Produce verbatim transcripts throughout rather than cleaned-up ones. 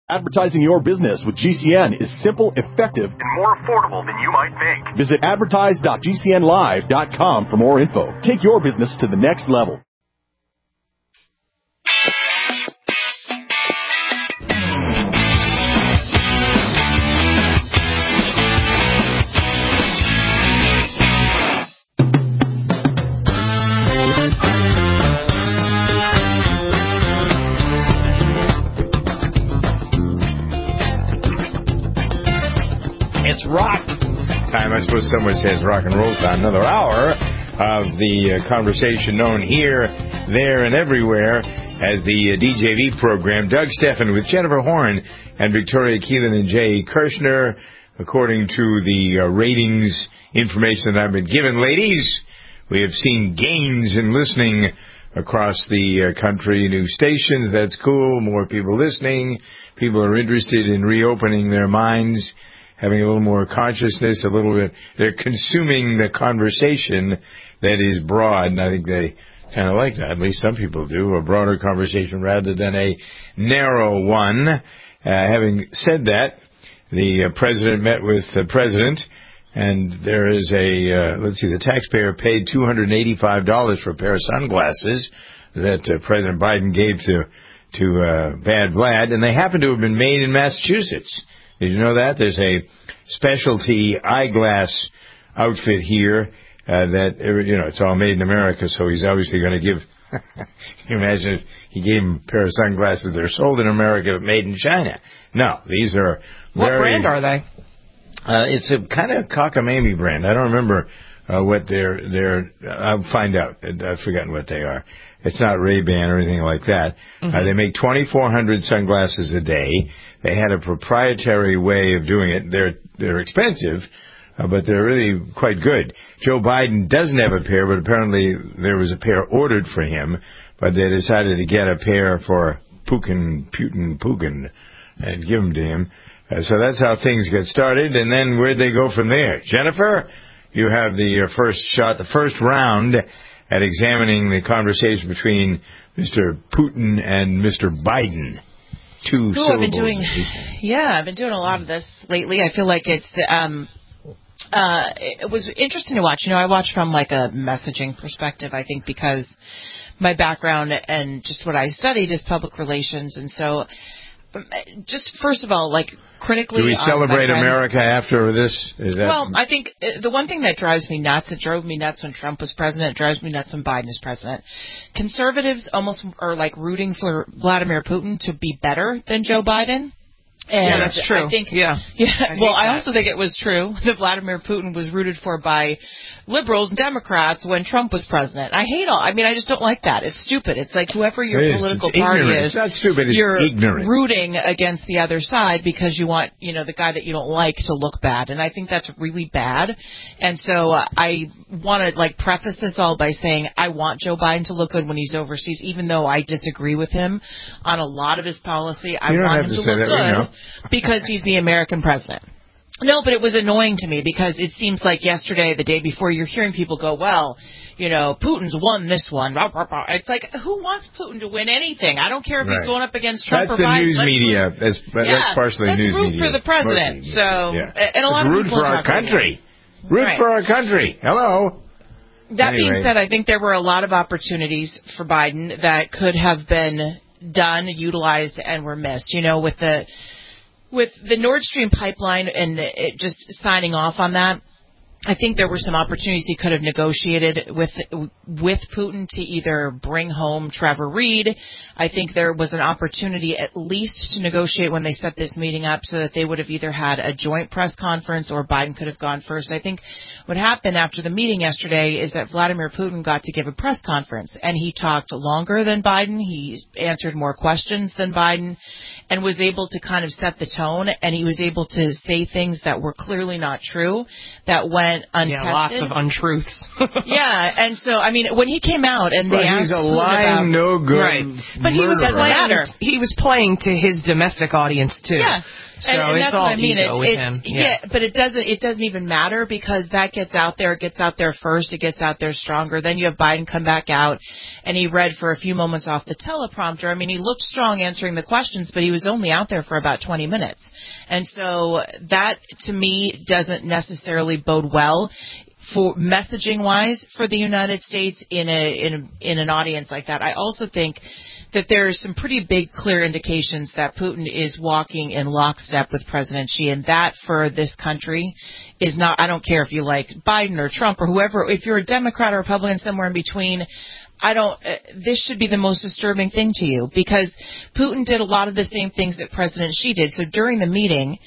Advertising your business with G C N is simple, effective, and more affordable than you might think. Visit advertise dot g c n live dot com for more info. Take your business to the next level. Rock time. I suppose someone says rock and roll time. Another hour of the uh, conversation known here, there, and everywhere as the uh, D J V program. Doug Stephan with Jennifer Horn and Victoria Keelan and Jay Kirshner. According to the uh, ratings information that I've been given, ladies, we have seen gains in listening across the uh, country. New stations, that's cool. More people listening. People are interested in reopening their minds, having a little more consciousness, a little bit. They're consuming the conversation that is broad, and I think they kind of like that. At least some people do, a broader conversation rather than a narrow one. Uh, having said that, the uh, president met with the president, and there is a, uh, let's see, the taxpayer paid two hundred eighty-five dollars for a pair of sunglasses that uh, President Biden gave to, to uh, Bad Vlad, and they happen to have been made in Massachusetts. Did you know that? There's a specialty eyeglass outfit here uh, that, you know, it's all made in America, so he's obviously going to give... Can you imagine if he gave him a pair of sunglasses that are sold in America but made in China? No, these are What very... brand are they? Uh, it's a kind of cockamamie brand. I don't remember uh, what they're... they're I'll find out. I've forgotten what they are. It's not Ray-Ban or anything like that. Mm-hmm. Uh, they make twenty-four hundred sunglasses a day. They had a proprietary way of doing it. They're they're expensive, uh, but they're really quite good. Joe Biden doesn't have a pair, but apparently there was a pair ordered for him, but they decided to get a pair for Putin, Putin, Putin, and give them to him. Uh, so that's how things get started, and then where'd they go from there? Jennifer, you have the uh, first shot, the first round at examining the conversation between Mister Putin and Mister Biden. Two cool, I've been doing, yeah, I've been doing a lot of this lately. I feel like it's, um, uh, it was interesting to watch. You know, I watch from like a messaging perspective, I think, because my background and just what I studied is public relations. And so just first of all, like critically. Do we celebrate America after this? Is that... Well, I think the one thing that drives me nuts, it drove me nuts when Trump was president, it drives me nuts when Biden is president. Conservatives almost are like rooting for Vladimir Putin to be better than Joe Biden. And yeah, that's true. I think, yeah. yeah I well, I that. also think it was true that Vladimir Putin was rooted for by liberals and Democrats when Trump was president. I hate all. I mean, I just don't like that. It's stupid. It's like whoever your it is. political it's party ignorant. is, it's not stupid. It's you're ignorant. rooting against the other side because you want, you know, the guy that you don't like to look bad. And I think that's really bad. And so uh, I want to like preface this all by saying I want Joe Biden to look good when he's overseas, even though I disagree with him on a lot of his policy. I you don't want have him to, to say look that good because he's the American president. No, but it was annoying to me because it seems like yesterday, the day before, you're hearing people go, well, you know, Putin's won this one. It's like, who wants Putin to win anything? I don't care if right. he's going up against Trump that's or Biden. Biden. That's the news media. Root, that's, yeah, that's partially let's news root media. for the president. Mostly, so, yeah. and a lot let's of root people for our country. Root right. for our country. Hello. That anyway. being said, I think there were a lot of opportunities for Biden that could have been done, utilized, and were missed. You know, with the with the Nord Stream pipeline and it just signing off on that, I think there were some opportunities he could have negotiated with with Putin to either bring home Trevor Reed. I think there was an opportunity at least to negotiate when they set this meeting up so that they would have either had a joint press conference or Biden could have gone first. I think what happened after the meeting yesterday is that Vladimir Putin got to give a press conference, and he talked longer than Biden. He answered more questions than Biden and was able to kind of set the tone, and he was able to say things that were clearly not true, that when went untested. Yeah, lots of untruths. Yeah, and so, I mean, when he came out and they well, asked he's a Putin lying, about, no good right. But he was doesn't playing, matter. He was playing to his domestic audience too. Yeah. So and, and it's that's all what I mean. ego It, with it, him. Yeah. Yeah, but it doesn't. It doesn't even matter because that gets out there. It gets out there first. It gets out there stronger. Then you have Biden come back out, and he read for a few moments off the teleprompter. I mean, he looked strong answering the questions, but he was only out there for about twenty minutes, and so that to me doesn't necessarily bode well for messaging wise for the United States in a in a, in an audience like that. I also think that there's some pretty big, clear indications that Putin is walking in lockstep with President Xi, and that for this country is not, I don't care if you like Biden or Trump or whoever, if you're a Democrat or Republican, somewhere in between, I don't, uh, this should be the most disturbing thing to you, because Putin did a lot of the same things that President Xi did. So during the meeting,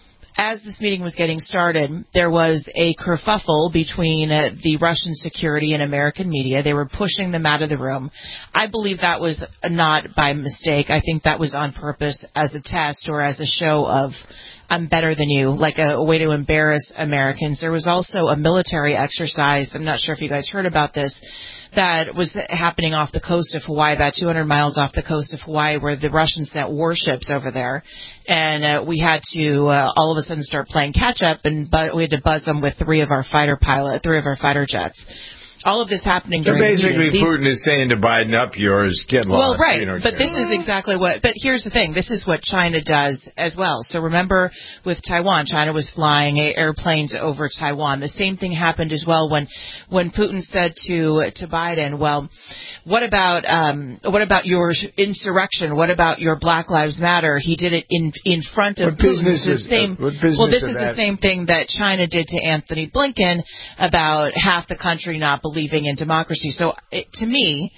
as this meeting was getting started, there was a kerfuffle between uh, the Russian security and American media. They were pushing them out of the room. I believe that was not by mistake. I think that was on purpose as a test or as a show of I'm better than you, like a, a way to embarrass Americans. There was also a military exercise, I'm not sure if you guys heard about this, that was happening off the coast of Hawaii, about two hundred miles off the coast of Hawaii, where the Russians sent warships over there. And uh, we had to uh, all of a sudden start playing catch-up, and bu- we had to buzz them with three of our fighter pilot, three of our fighter jets. All of this happening so during basically These, Putin is saying to Biden, up yours, get lost. Well, right, you know, but this is exactly what, but here's the thing, this is what China does as well. So remember with Taiwan, China was flying airplanes over Taiwan. The same thing happened as well when, when Putin said to, to Biden, well, what about, um, what about your insurrection? What about your Black Lives Matter? He did it in, in front of what Putin. Business the is, same, uh, what business well, this is is that? the same thing that China did to Anthony Blinken about half the country not believing in democracy. So it, to me,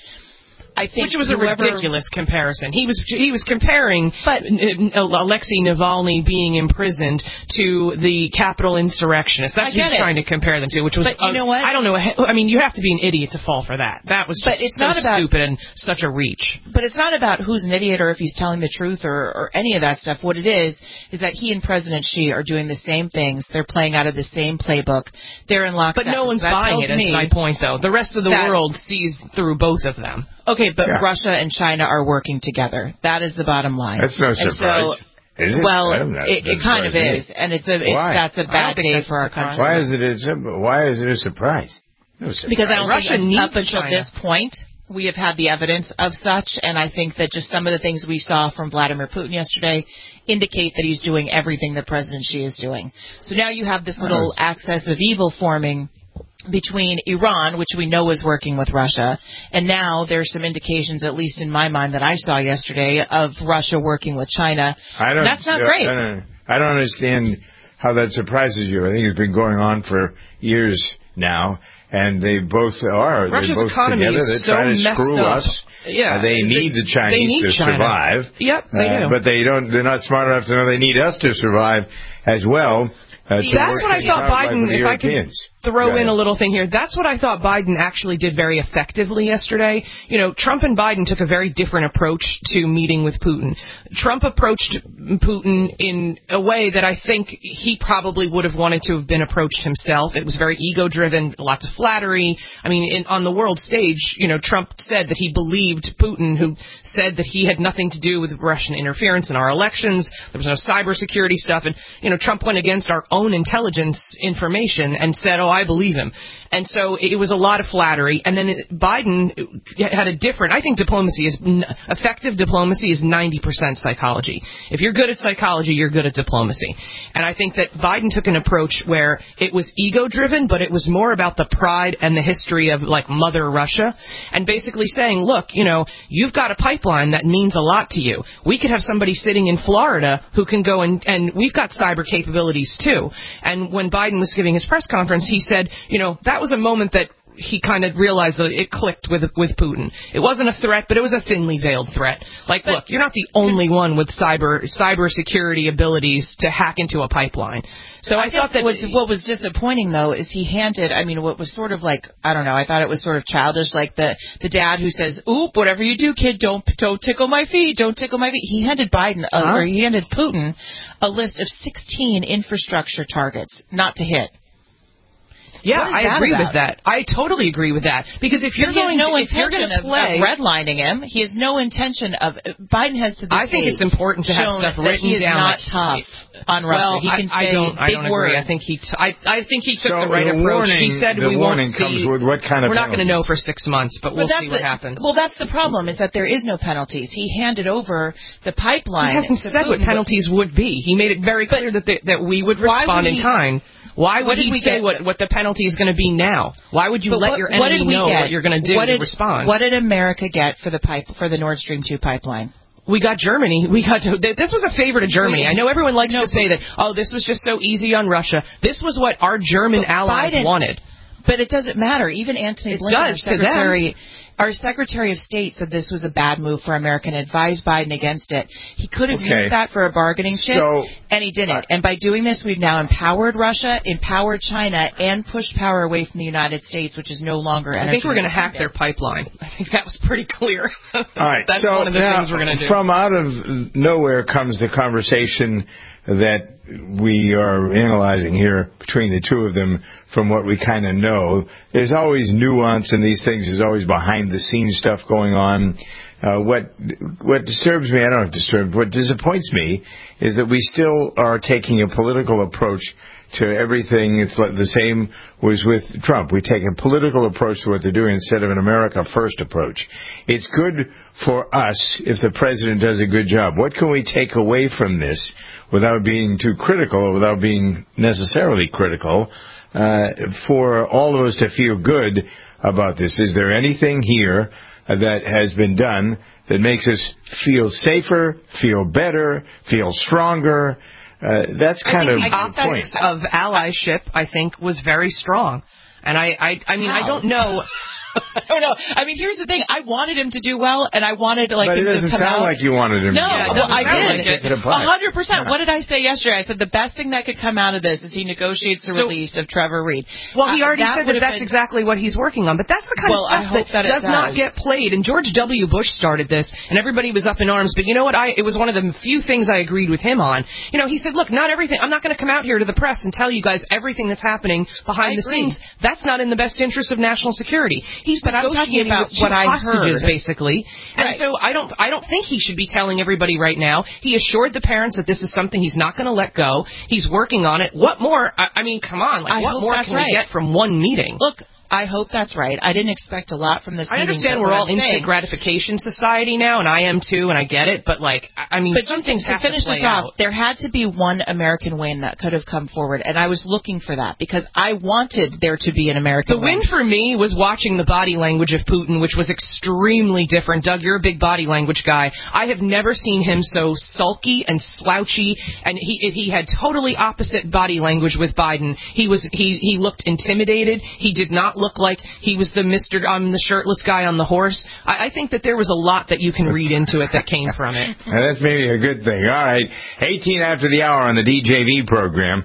I think which was whoever, a ridiculous comparison. He was he was comparing but, Alexei Navalny being imprisoned to the Capitol insurrectionists. That's what he's trying to compare them to, which was, but you know what? I don't know. I mean, you have to be an idiot to fall for that. That was just but it's so not about, stupid and such a reach. But it's not about who's an idiot or if he's telling the truth or, or any of that stuff. What it is, is that he and President Xi are doing the same things. They're playing out of the same playbook. They're in lockstep. But no one's so buying it, is my point, though. The rest of the that, world sees through both of them. Okay, but yeah. Russia and China are working together. That is the bottom line. That's no surprise. So, is it? Well, not, it, it kind of is, and it's a it, that's a bad day for our country. Why is it? A, why is it a surprise? No surprise. Because I don't Russia think needs up until China. this point we have had the evidence of such, and I think that just some of the things we saw from Vladimir Putin yesterday indicate that he's doing everything that President Xi is doing. So now you have this little axis of evil forming between Iran, which we know is working with Russia, and now there's some indications, at least in my mind, that I saw yesterday, of Russia working with China. I don't, That's not great. I don't, I don't understand how that surprises you. I think it's been going on for years now, and they both are. Russia's They're both economy together. is They're so trying to messed screw up. us. Yeah, uh, they they, need the Chinese they need to China. survive. Yep, they uh, do. But they don't. They're not smart enough to know they need us to survive as well. Uh, That's what I thought Biden, if I could throw in a little thing here, that's what I thought Biden actually did very effectively yesterday. You know, Trump and Biden took a very different approach to meeting with Putin. Trump approached Putin in a way that I think he probably would have wanted to have been approached himself. It was very ego-driven, lots of flattery. I mean, in, on the world stage, you know, Trump said that he believed Putin, who said that he had nothing to do with Russian interference in our elections. There was no cybersecurity stuff. And, you know, Trump went against our own intelligence information and said, oh, I believe him. And so it was a lot of flattery. And then it, Biden had a different, I think diplomacy is, effective diplomacy is ninety percent psychology. If you're good at psychology, you're good at diplomacy. And I think that Biden took an approach where it was ego-driven, but it was more about the pride and the history of, like, Mother Russia, and basically saying, look, you know, you've got a pipeline that means a lot to you. We could have somebody sitting in Florida who can go and, and we've got cyber capabilities too. And when Biden was giving his press conference, he said, you know, that was a moment that he kind of realized that it clicked with with Putin. It wasn't a threat, but it was a thinly veiled threat. Like, but, look, you're not the only one with cyber cyber security abilities to hack into a pipeline. So I, I thought that was, what was disappointing, though, is he handed, I mean, what was sort of like, I don't know, I thought it was sort of childish, like the, the dad who says, oop, whatever you do, kid, don't don't tickle my feet, don't tickle my feet. He handed Biden, a, huh? or he handed Putin a list of sixteen infrastructure targets not to hit. Yeah, I agree about? with that. I totally agree with that. Because if you're he going has no to, intention if of, play, of redlining him, he has no intention of. Biden has to. I think it's important to have stuff written he is down. Not tough on Russia. Well, he can I, say I don't. big I don't words. agree. I think he. T- I, I think he took so the right the approach. Warning, he said the we warning won't comes see. With what kind of we're not going to know penalties? for six months, but we'll see the, what happens. Well, that's the problem. Is that there is no penalties. He handed over the pipeline. He hasn't said Putin, what penalties would be. He made it very clear that the, that we would respond would in he, kind. Why would he say get, what, what the penalty is going to be now? Why would you but let what, your enemy know get? what you're going to do what did, to respond? What did America get for the pipe for the Nord Stream two pipeline? We got Germany. We got to, this was a favor to Germany. I know everyone likes no, to say that, oh, this was just so easy on Russia. This was what our German allies Biden, wanted. But it doesn't matter. Even Antony it Blinken, does our secretary, to them. Our Secretary of State said this was a bad move for America and advised Biden against it. He could have okay. used that for a bargaining chip, so, and he didn't. Uh, and by doing this, we've now empowered Russia, empowered China, and pushed power away from the United States, which is no longer energy. I think we're going to hack their pipeline. I think that was pretty clear. All right. That's so one of the now, things we're going to do. From out of nowhere comes the conversation that we are analyzing here between the two of them. From what we kind of know, there's always nuance in these things. There's always behind-the-scenes stuff going on. Uh, what what disturbs me, I don't know if disturbs, what disappoints me is that we still are taking a political approach to everything. It's like the same was with Trump. We take a political approach to what they're doing instead of an America First approach. It's good for us if the president does a good job. What can we take away from this without being too critical or without being necessarily critical? Uh, for all of us to feel good about this. Is there anything here uh, that has been done that makes us feel safer, feel better, feel stronger? Uh, that's kind of the point. Of allyship, I think, was very strong. And I, I, I mean, How? I don't know... I don't know. I mean, here's the thing. I wanted him to do well, and I wanted like but him it doesn't to come sound out. like you wanted him no, to do well. No, well, I did. A hundred percent. What did I say yesterday? I said the best thing that could come out of this is he negotiates the so, release of Trevor Reed. Well, he already uh, that said that that's been, exactly what he's working on. But that's the kind well, of stuff that, that does, does not get played. And George W. Bush started this, and everybody was up in arms. But you know what? I it was one of the few things I agreed with him on. You know, he said, look, not everything. I'm not going to come out here to the press and tell you guys everything that's happening behind the scenes. That's not in the best interest of national security. He's been negotiating about what I hostages, basically. And right. so I don't I don't think he should be telling everybody right now. He assured the parents that this is something he's not going to let go. He's working on it. What more? I, I mean, come on. Like, I what more can right. we get from one meeting? Look, I hope that's right. I didn't expect a lot from this I meeting. I understand we're all instant gratification society now, and I am too, and I get it. But, like, I mean, but some just things to have finish to play this off, out. there had to be one American win that could have come forward, and I was looking for that because I wanted there to be an American win. win. The win for me was watching the body language of Putin, which was extremely different. Doug, you're a big body language guy. I have never seen him so sulky and slouchy, and he he had totally opposite body language with Biden. He was he he looked intimidated. He did not look like he was the Mister Um, the shirtless guy on the horse. I, I think that there was a lot that you can read into it that came from it. And that's maybe a good thing. All right, eighteen after the hour on the D J V program.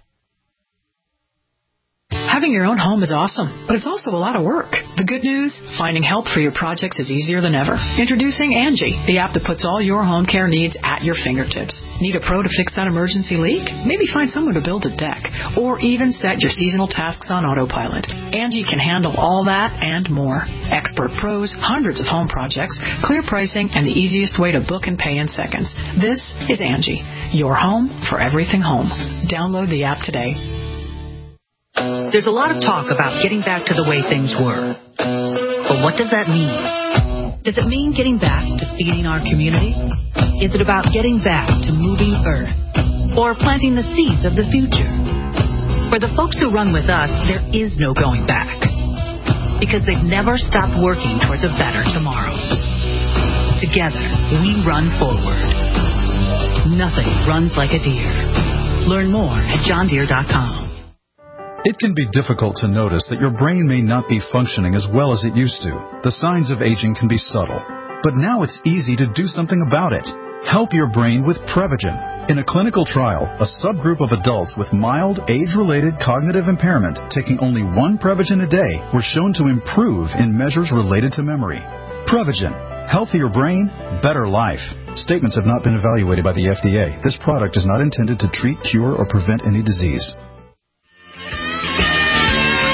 Having your own home is awesome, but it's also a lot of work. The good news? Finding help for your projects is easier than ever. Introducing Angie, the app that puts all your home care needs at your fingertips. Need a pro to fix that emergency leak? Maybe find someone to build a deck, or even set your seasonal tasks on autopilot. Angie can handle all that and more. Expert pros, hundreds of home projects, clear pricing, and the easiest way to book and pay in seconds. This is Angie, your home for everything home. Download the app today. There's a lot of talk about getting back to the way things were. But what does that mean? Does it mean getting back to feeding our community? Is it about getting back to moving Earth? Or planting the seeds of the future? For the folks who run with us, there is no going back. Because they've never stopped working towards a better tomorrow. Together, we run forward. Nothing runs like a deer. Learn more at john deere dot com. It can be difficult to notice that your brain may not be functioning as well as it used to. The signs of aging can be subtle. But now it's easy to do something about it. Help your brain with Prevagen. In a clinical trial, a subgroup of adults with mild, age-related cognitive impairment taking only one Prevagen a day were shown to improve in measures related to memory. Prevagen. Healthier brain, better life. Statements have not been evaluated by the F D A. This product is not intended to treat, cure, or prevent any disease.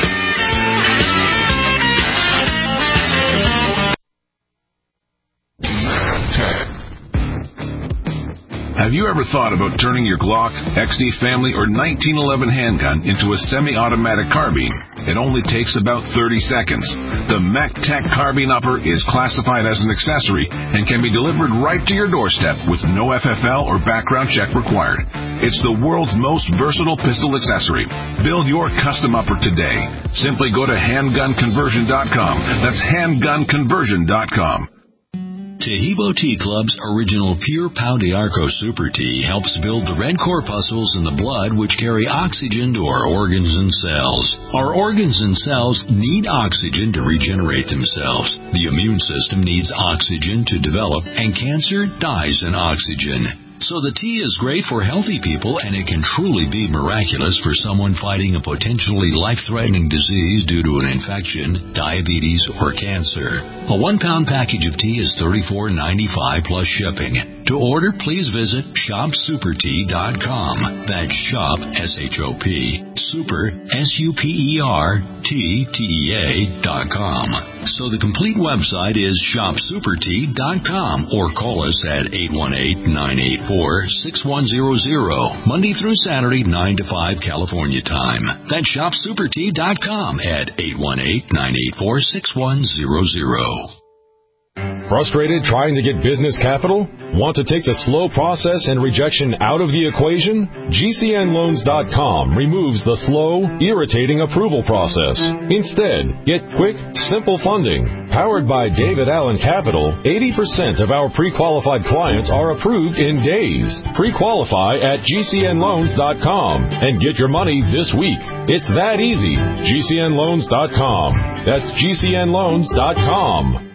Have you ever thought about turning your Glock, X D Family, or nineteen eleven handgun into a semi-automatic carbine? It only takes about thirty seconds. The MacTac Carbine Upper is classified as an accessory and can be delivered right to your doorstep with no F F L or background check required. It's the world's most versatile pistol accessory. Build your custom upper today. Simply go to handgun conversion dot com. That's handgun conversion dot com. Taheebo Tea Club's original Pure Pau de Arco Super Tea helps build the red corpuscles in the blood which carry oxygen to our organs and cells. Our organs and cells need oxygen to regenerate themselves. The immune system needs oxygen to develop, and cancer dies in oxygen. So the tea is great for healthy people, and it can truly be miraculous for someone fighting a potentially life-threatening disease due to an infection, diabetes, or cancer. A one-pound package of tea is thirty-four ninety-five plus shipping. To order, please visit shop super tea dot com. That's shop, S H O P, super, S U P E R, T, T E A dot com. So the complete website is shop super tea dot com, or call us at eight one eight, nine eight four, six one zero zero, Monday through Saturday, nine to five California time. That's shop super tea dot com at eight one eight, nine eight four, six one zero zero. Frustrated trying to get business capital? Want to take the slow process and rejection out of the equation? G C N loans dot com removes the slow, irritating approval process. Instead, get quick, simple funding. Powered by David Allen Capital, eighty percent of our pre-qualified clients are approved in days. Pre-qualify at G C N loans dot com and get your money this week. It's that easy. G C N loans dot com. That's G C N loans dot com.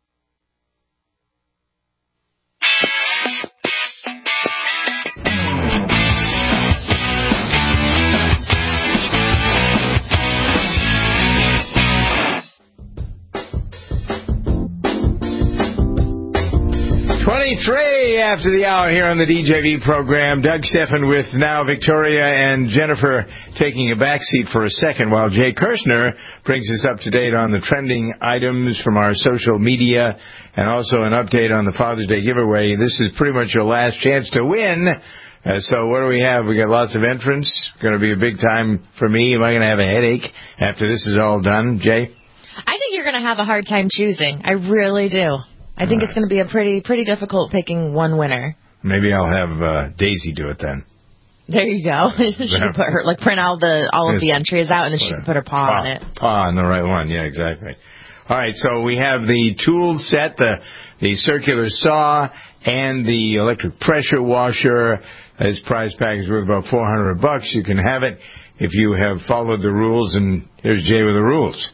twenty-three after the hour here on the D J V program. Doug Stephan with now Victoria and Jennifer taking a backseat for a second while Jay Kirshner brings us up to date on the trending items from our social media and also an update on the Father's Day giveaway. This is pretty much your last chance to win. Uh, so what do we have? We got lots of entrants. Going to be a big time for me. Am I going to have a headache after this is all done, Jay? I think you're going to have a hard time choosing. I really do. I think it's going to be a pretty pretty difficult picking one winner. Maybe I'll have uh, Daisy do it then. There you go. She can put her like print all the all of the entries out, and then she can put her paw, paw on it. Paw on the right one. Yeah, exactly. All right. So we have the tool set, the the circular saw, and the electric pressure washer. This prize package worth about four hundred bucks. You can have it if you have followed the rules. And here's Jay with the rules.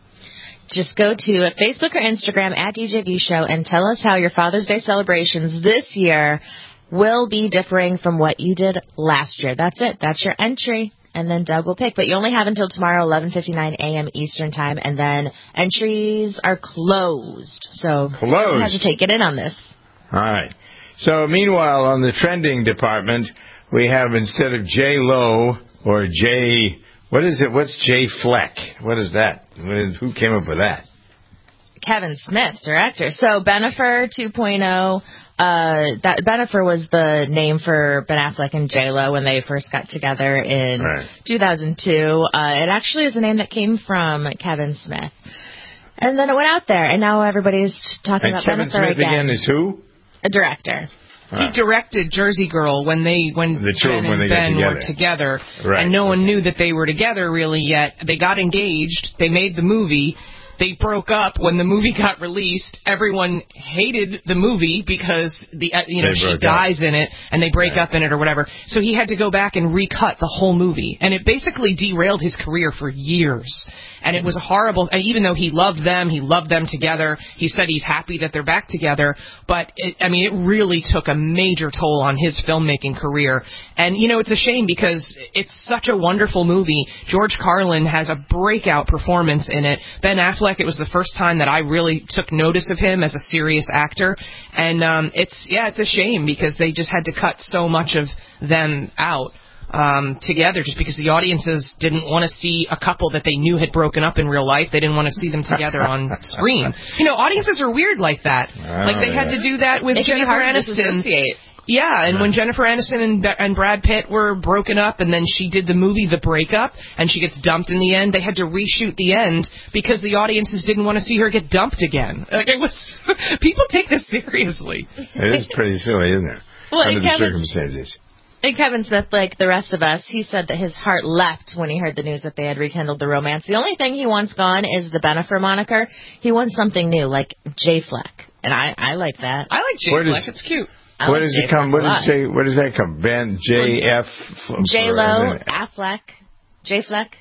Just go to Facebook or Instagram at D J V Show and tell us how your Father's Day celebrations this year will be differing from what you did last year. That's it. That's your entry. And then Doug will pick. But you only have until tomorrow, eleven fifty-nine a.m. Eastern Time. And then entries are closed. So closed. Don't hesitate. Get in on this. All right. So meanwhile, on the trending department, we have instead of J Lo or J... What is it? What's Jay Fleck? What is that? What is, who came up with that? Kevin Smith, director. So Bennifer two point oh, uh, that Bennifer was the name for Ben Affleck and J-Lo when they first got together in right. two thousand two. Uh, it actually is a name that came from Kevin Smith. And then it went out there, and now everybody's talking and about Kevin Bennifer Smith again. again is who? A director. He directed Jersey Girl when they when the Jen and when Ben together. were together, right. and no one knew that they were together really yet. They got engaged. They made the movie. They broke up when the movie got released. Everyone hated the movie because the you know they she dies up. in it and they break right. up in it or whatever. So he had to go back and recut the whole movie, and it basically derailed his career for years. And it was horrible. And even though he loved them, he loved them together. He said he's happy that they're back together. But, it, I mean, it really took a major toll on his filmmaking career. And, you know, it's a shame because it's such a wonderful movie. George Carlin has a breakout performance in it. Ben Affleck, it was the first time that I really took notice of him as a serious actor. And um, it's, yeah, it's a shame because they just had to cut so much of them out. Um, together just because the audiences didn't want to see a couple that they knew had broken up in real life. They didn't want to see them together on screen. You know, audiences are weird like that. Oh, like they yeah. had to do that with it Jennifer Aniston. Yeah, and right. when Jennifer Aniston and, and Brad Pitt were broken up, and then she did the movie The Breakup, and she gets dumped in the end, they had to reshoot the end because the audiences didn't want to see her get dumped again. Like, it was, people take this seriously. It is pretty silly, isn't it? Well, Under the Kevin, circumstances. And Kevin Smith, like the rest of us, he said that his heart leapt when he heard the news that they had rekindled the romance. The only thing he wants gone is the Bennifer moniker. He wants something new, like J-Fleck. And I, I like that. I like J-Fleck. It's cute. I Where like does it come? What does J? Where does that come? Ben J F. J Lo, Affleck, J Fleck.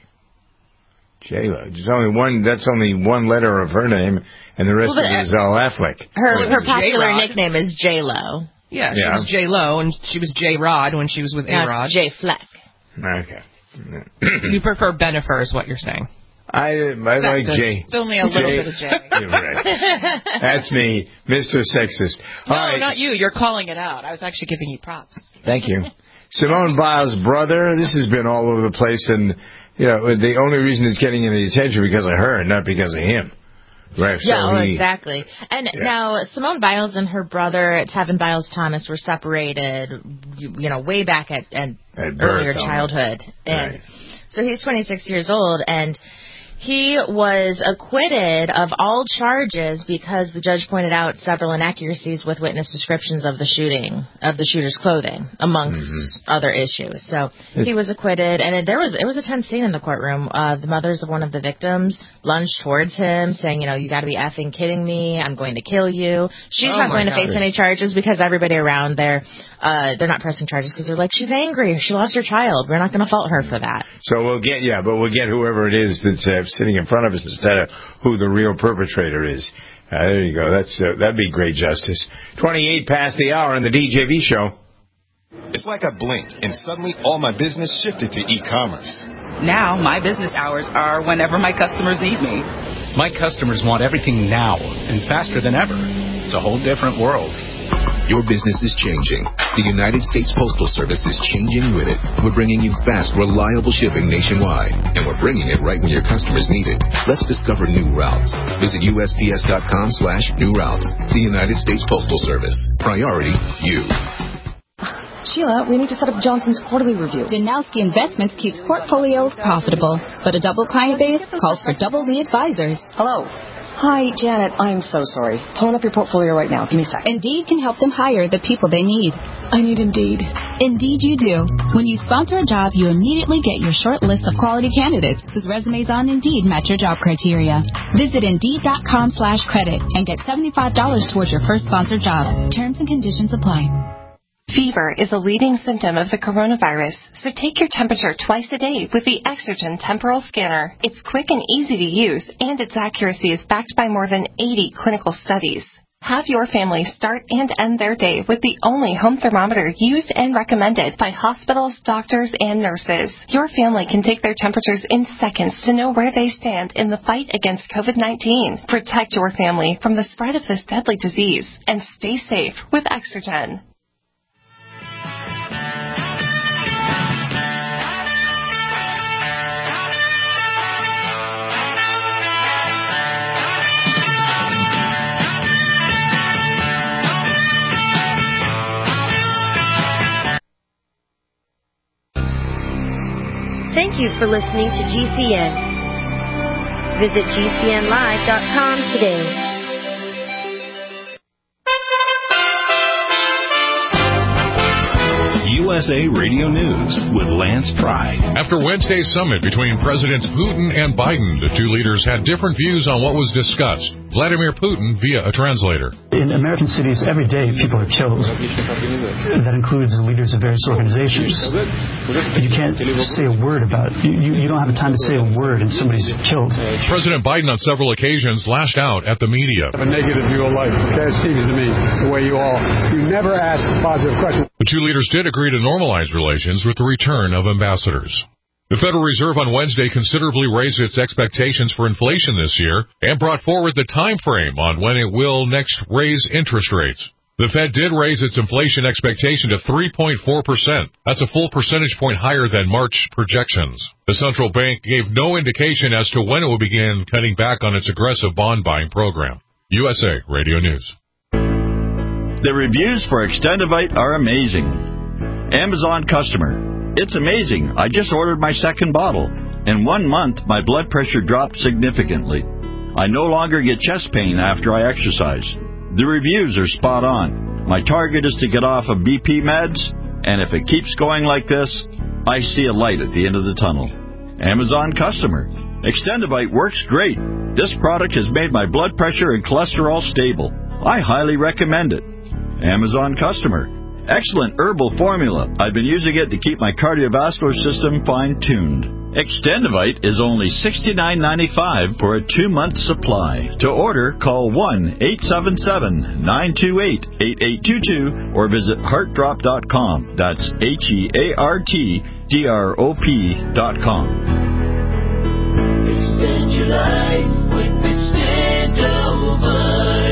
J Lo. There's only one. That's only one letter of her name, and the rest well, of it is all Affleck. Her her popular nickname is J Lo. Yeah, she yeah. was J Lo, and she was J Rod when she was with A Rod. J Fleck. Okay. You prefer Bennifer, is what you're saying. I, I like J. It's only a little J, bit of J. Right. That's me, Mister Sexist. No, all right. not you. You're calling it out. I was actually giving you props. Thank you. Simone Biles' brother. This has been all over the place, and you know the only reason it's getting any attention because of her, not because of him. Right. Yeah, so oh, he, exactly. And yeah. now Simone Biles and her brother Tevin Biles Thomas were separated, you, you know, way back at, at, at earlier birth, childhood, and right. so he's twenty-six years old, and he was acquitted of all charges because the judge pointed out several inaccuracies with witness descriptions of the shooting, of the shooter's clothing, amongst mm-hmm. other issues. So it's, he was acquitted, and it, there was it was a tense scene in the courtroom. Uh, the mothers of one of the victims lunged towards him, saying, you know, you got to be effing kidding me. I'm going to kill you. She's oh not going God. to face any charges because everybody around there, uh, they're not pressing charges because they're like, she's angry. She lost her child. We're not going to fault her for that. So we'll get, yeah, but we'll get whoever it is that's uh, sitting in front of us instead of who the real perpetrator is. Uh, there you go. That's uh, that'd be great justice. twenty-eight past the hour on the D J V show. It's like I blinked, and suddenly all my business shifted to e-commerce. Now my business hours are whenever my customers need me. My customers want everything now and faster than ever. It's a whole different world. Your business is changing. The United States Postal Service is changing with it. We're bringing you fast, reliable shipping nationwide, and we're bringing it right when your customers need it. Let's discover new routes. Visit U S P S dot com slash new routes. The United States Postal Service. Priority, you. Sheila, we need to set up Johnson's quarterly review. Janowski Investments keeps portfolios profitable, but a double client base calls for double the advisors. Hello. Hi, Janet. I'm so sorry. Pulling up your portfolio right now. Give me a sec. Indeed can help them hire the people they need. I need Indeed. Indeed you do. When you sponsor a job, you immediately get your short list of quality candidates whose resumes on Indeed match your job criteria. Visit Indeed.com slash credit and get seventy-five dollars towards your first sponsored job. Terms and conditions apply. Fever is a leading symptom of the coronavirus, so take your temperature twice a day with the Exergen Temporal Scanner. It's quick and easy to use, and its accuracy is backed by more than eighty clinical studies. Have your family start and end their day with the only home thermometer used and recommended by hospitals, doctors, and nurses. Your family can take their temperatures in seconds to know where they stand in the fight against COVID nineteen. Protect your family from the spread of this deadly disease, and stay safe with Exergen. Thank you for listening to G C N. Visit G C N live dot com today. U S A Radio News with Lance Pride. After Wednesday's summit between Presidents Putin and Biden, the two leaders had different views on what was discussed. Vladimir Putin via a translator. In American cities, every day people are killed. That includes the leaders of various organizations. You can't say a word about it. You, you don't have the time to say a word and somebody's killed. President Biden on several occasions lashed out at the media. I have a negative view of life. That seems to me the way you all. You never ask a positive question. The two leaders did agree to normalize relations with the return of ambassadors. The Federal Reserve on Wednesday considerably raised its expectations for inflation this year and brought forward the time frame on when it will next raise interest rates. The Fed did raise its inflation expectation to three point four percent. That's a full percentage point higher than March projections. The central bank gave no indication as to when it will begin cutting back on its aggressive bond buying program. U S A Radio News. The reviews for Extendivite are amazing. Amazon customer. It's amazing. I just ordered my second bottle. In one month, my blood pressure dropped significantly. I no longer get chest pain after I exercise. The reviews are spot on. My target is to get off of B P meds, and if it keeps going like this, I see a light at the end of the tunnel. Amazon customer. Extendivite works great. This product has made my blood pressure and cholesterol stable. I highly recommend it. Amazon customer. Excellent herbal formula. I've been using it to keep my cardiovascular system fine-tuned. Extendivite is only sixty-nine ninety-five for a two-month supply. To order, call one eight seven seven, nine two eight, eight eight two two or visit heart drop dot com. That's H E A R T D R O P dot com. Extend your life with Extendivite.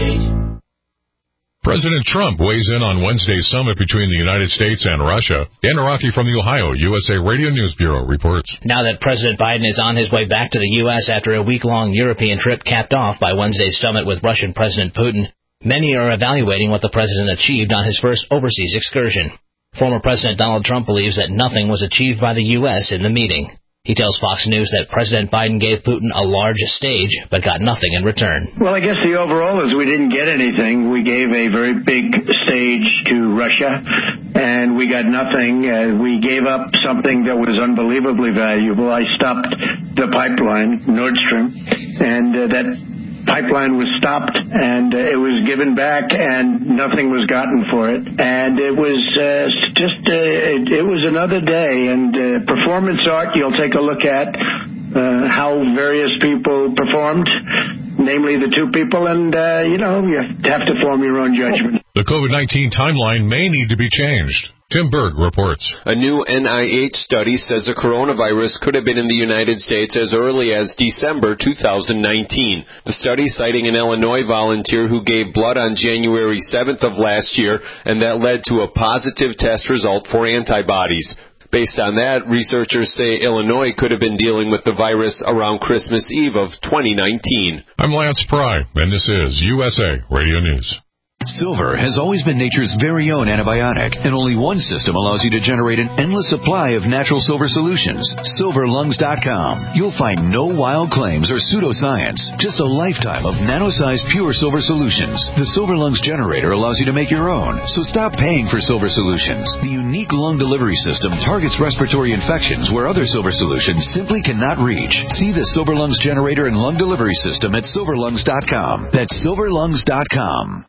President Trump weighs in on Wednesday's summit between the United States and Russia. Dan Araki from the Ohio U S A Radio News Bureau reports. Now that President Biden is on his way back to the U S after a week-long European trip capped off by Wednesday's summit with Russian President Putin, many are evaluating what the president achieved on his first overseas excursion. Former President Donald Trump believes that nothing was achieved by the U S in the meeting. He tells Fox News that President Biden gave Putin a large stage, but got nothing in return. Well, I guess the overall is we didn't get anything. We gave a very big stage to Russia, and we got nothing. Uh, we gave up something that was unbelievably valuable. I stopped the pipeline, Nord Stream, and uh, that pipeline was stopped, and uh, it was given back, and nothing was gotten for it. And it was uh, just, uh, it, it was another day. And uh, performance art, you'll take a look at uh, how various people performed, namely the two people, and, uh, you know, you have to form your own judgment. The COVID nineteen timeline may need to be changed. Tim Berg reports. A new N I H study says the coronavirus could have been in the United States as early as December two thousand nineteen. The study citing an Illinois volunteer who gave blood on January seventh of last year, and that led to a positive test result for antibodies. Based on that, researchers say Illinois could have been dealing with the virus around Christmas Eve of twenty nineteen. I'm Lance Pry, and this is U S A Radio News. Silver has always been nature's very own antibiotic, and only one system allows you to generate an endless supply of natural silver solutions. silver lungs dot com. You'll find no wild claims or pseudoscience, just a lifetime of nano-sized pure silver solutions. The Silver Lungs generator allows you to make your own, so stop paying for silver solutions. The unique lung delivery system targets respiratory infections where other silver solutions simply cannot reach. See the Silver Lungs generator and lung delivery system at silver lungs dot com. That's silver lungs dot com.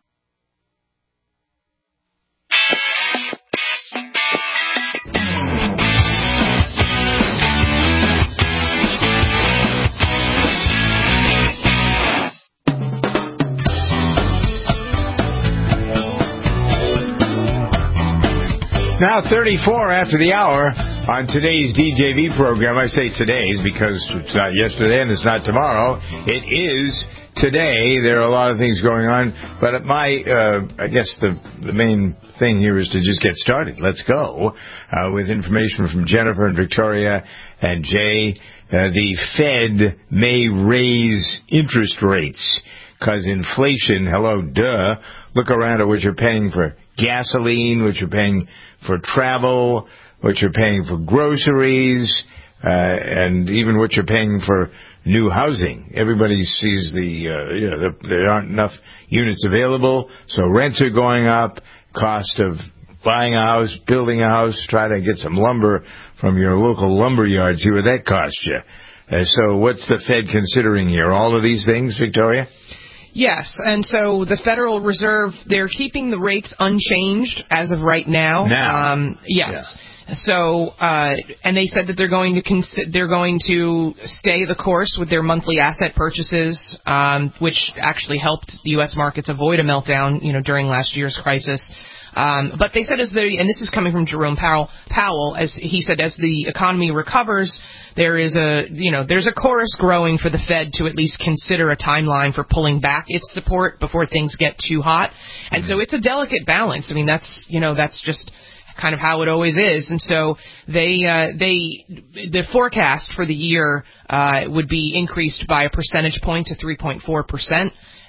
Now thirty-four after the hour on today's D J V program. I say today's because it's not yesterday and it's not tomorrow. It is today. There are a lot of things going on, but my, uh, I guess the the main thing here is to just get started. Let's go uh, with information from Jennifer and Victoria and Jay. Uh, the Fed may raise interest rates because inflation. Hello, duh. Look around at what you're paying for gasoline, what you're paying for travel, what you're paying for groceries, uh, and even what you're paying for new housing. Everybody sees the, uh, you know, the, there aren't enough units available, so rents are going up, cost of buying a house, building a house, try to get some lumber from your local lumber yard, see what that costs you. Uh, so what's the Fed considering here? All of these things, Victoria? Yes, and so the Federal Reserve, they're keeping the rates unchanged as of right now. Now. Um, yes. Yeah. So, uh, and they said that they're going to consi- they're going to stay the course with their monthly asset purchases, um, which actually helped the U S markets avoid a meltdown, you know, during last year's crisis. Um, but they said as the, and this is coming from Jerome Powell, Powell, as he said, as the economy recovers, there is a, you know, there's a chorus growing for the Fed to at least consider a timeline for pulling back its support before things get too hot. And so it's a delicate balance. I mean, that's, you know, that's just kind of how it always is. And so they, uh, they, the forecast for the year, uh, would be increased by a percentage point to three point four percent.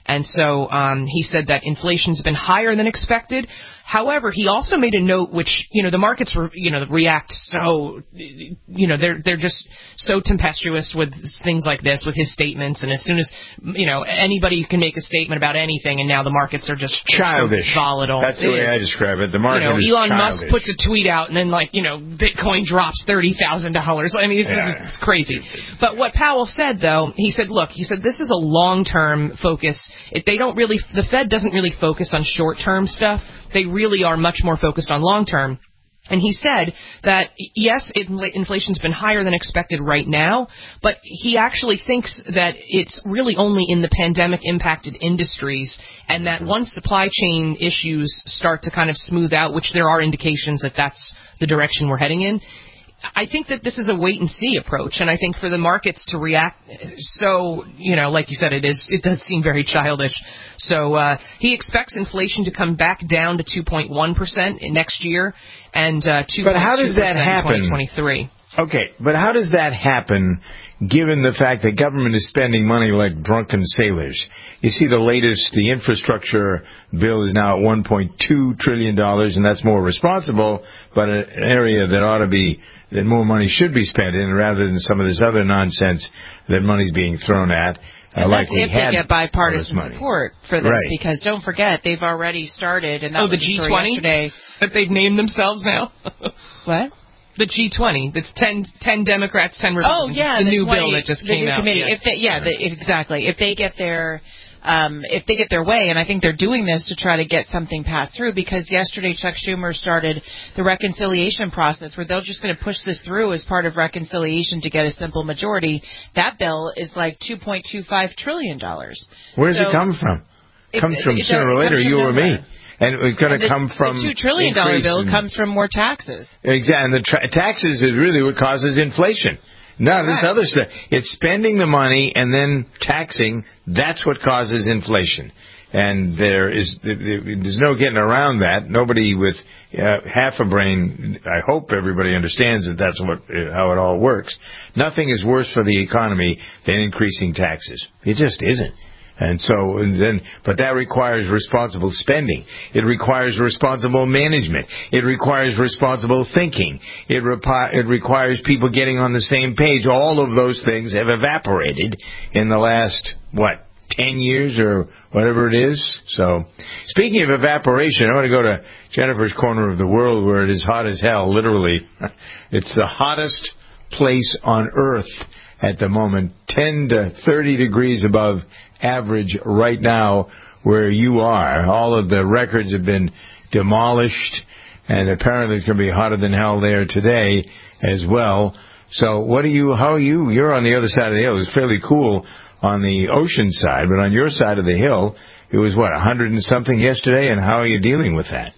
And so um, he said that inflation's been higher than expected. However, he also made a note, which, you know, the markets, re- you know, react so, you know, they're they're just so tempestuous with things like this, with his statements. And as soon as, you know, anybody can make a statement about anything, and now the markets are just childish, so volatile. That's the it way is. I describe it. The market you know, is Elon childish. Musk puts a tweet out, and then, like, you know, Bitcoin drops thirty thousand dollars. I mean, it's, yeah. it's crazy. But what Powell said, though, he said, look, he said this is a long-term focus. If they don't really, the Fed doesn't really focus on short-term stuff. They really are much more focused on long-term. And he said that, yes, inflation's been higher than expected right now, but he actually thinks that it's really only in the pandemic-impacted industries, and that once supply chain issues start to kind of smooth out, which there are indications that that's the direction we're heading in, I think that this is a wait-and-see approach, and I think for the markets to react so, you know, like you said, it is, it does seem very childish. So uh, he expects inflation to come back down to two point one percent next year and uh, two point two percent in twenty twenty-three. Okay, but how does that happen given the fact that government is spending money like drunken sailors? You see the latest, the infrastructure bill is now at one point two trillion dollars, and that's more responsible, but an area that ought to be, that more money should be spent in rather than some of this other nonsense that money's being thrown at. And uh, like that's if they get bipartisan support for this, right. Because don't forget, they've already started, and that oh, was the G twenty yesterday. That they've named themselves now? What? The G twenty. That's ten, ten Democrats, ten Republicans. Oh, yeah. The, the new twenty, bill that just the came new out. Committee. Yeah, if they, yeah the, exactly. If they get their... Um, if they get their way, and I think they're doing this to try to get something passed through, because yesterday Chuck Schumer started the reconciliation process where they're just going to push this through as part of reconciliation to get a simple majority. That bill is like two point two five trillion dollars. Where does so it come from? It comes from it's sooner or later, you or me. And it's going to come from... The two trillion dollars bill comes from more taxes. Exactly. And the tra- taxes is really what causes inflation. None of this other stuff. It's spending the money and then taxing. That's what causes inflation. And there is there's no getting around that. Nobody with uh, half a brain, I hope everybody understands that that's what how it all works. Nothing is worse for the economy than increasing taxes. It just isn't. And so and then, but that requires responsible spending. It requires responsible management. It requires responsible thinking. It, repi- it requires people getting on the same page. All of those things have evaporated in the last, what, ten years or whatever it is. So, speaking of evaporation, I want to go to Jennifer's corner of the world where it is hot as hell, literally. It's the hottest place on earth at the moment, ten to thirty degrees above average right now where you are. All of the records have been demolished, and apparently it's going to be hotter than hell there today as well. So what are you, how are you, you're on the other side of the hill. It's fairly cool on the ocean side, but on your side of the hill, it was what, one hundred and something yesterday, and how are you dealing with that?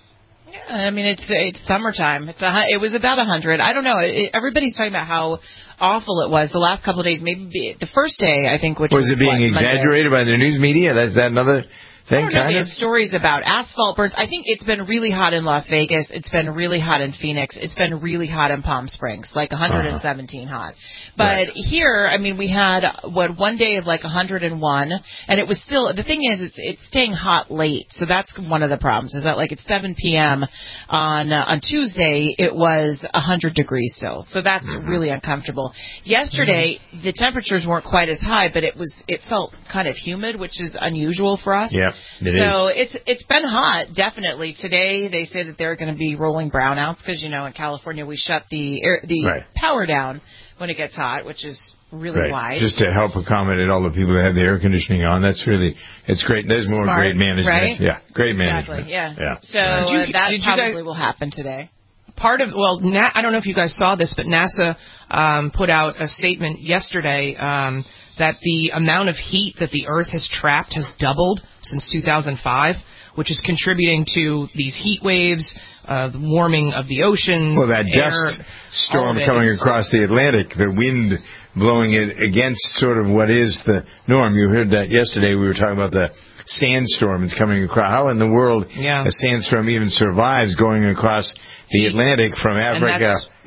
I mean, it's it's summertime. It's a, it was about one hundred. I don't know. It, everybody's talking about how awful it was the last couple of days. Maybe the first day, I think, which was, was it being what, exaggerated Monday. by the news media? That's that another thing, I don't know. kind They of? have stories about asphalt burns. I think it's been really hot in Las Vegas. It's been really hot in Phoenix. It's been really hot in Palm Springs, like one hundred seventeen uh-huh. hot. But right. here, I mean, we had, what, one day of like one hundred one, and it was still, the thing is, it's it's staying hot late, so that's one of the problems, is that like at seven p.m. on uh, on Tuesday, it was one hundred degrees still, so that's mm-hmm. really uncomfortable. Yesterday, mm-hmm. the temperatures weren't quite as high, but it was it felt kind of humid, which is unusual for us. Yeah, it so is. it's it's been hot, definitely. Today, they say that they're going to be rolling brownouts, because, you know, in California, we shut the air, the right. power down when it gets hot, which is really right. wise. Just to help accommodate all the people that have the air conditioning on. That's really, it's great. There's more Smart, great management. Right? Yeah, great exactly, management. Yeah. yeah. So uh, you, that probably guys, will happen today. Part of, well, Na- I don't know if you guys saw this, but NASA um, put out a statement yesterday um, that the amount of heat that the Earth has trapped has doubled since two thousand five, which is contributing to these heat waves, uh, the warming of the oceans. Well, that air, dust storm coming across the Atlantic, the wind blowing it against sort of what is the norm. You heard that yesterday. We were talking about the sandstorm that's coming across. How in the world yeah. a sandstorm even survives going across the Atlantic from Africa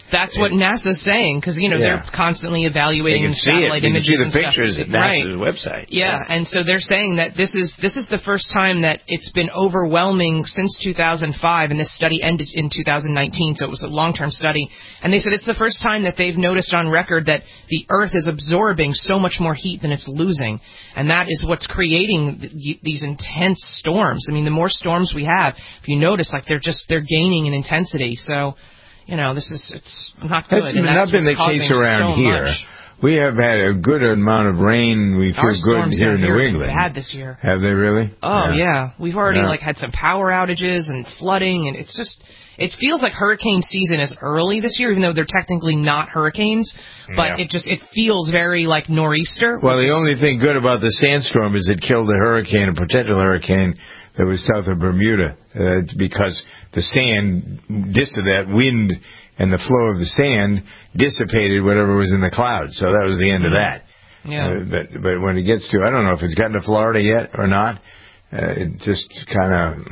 That's what NASA's saying, because, you know, yeah. they're constantly evaluating you can satellite see it. You images can see the and pictures stuff. at NASA's right. website. Yeah. yeah, and so they're saying that this is this is the first time that it's been overwhelming since two thousand five, and this study ended in two thousand nineteen, so it was a long-term study. And they said it's the first time that they've noticed on record that the Earth is absorbing so much more heat than it's losing, and that is what's creating th- these intense storms. I mean, the more storms we have, if you notice, like they're just they're gaining in intensity. So, you know, this is it's not good. That's and not that's been the case around so here. Much. We have had a good amount of rain. We feel Our good here in New here England. Bad this year. Have they really? Oh yeah, yeah. we've already yeah. like had some power outages and flooding, and it's just it feels like hurricane season is early this year, even though they're technically not hurricanes. But yeah. it just it feels very like nor'easter. Well, the is, only thing good about the sandstorm is it killed a hurricane, a potential hurricane that was south of Bermuda, uh, because the sand, dis- that wind and the flow of the sand dissipated whatever was in the clouds. So that was the end of that. Yeah. Uh, but but when it gets to, I don't know if it's gotten to Florida yet or not. Uh, it just kind of,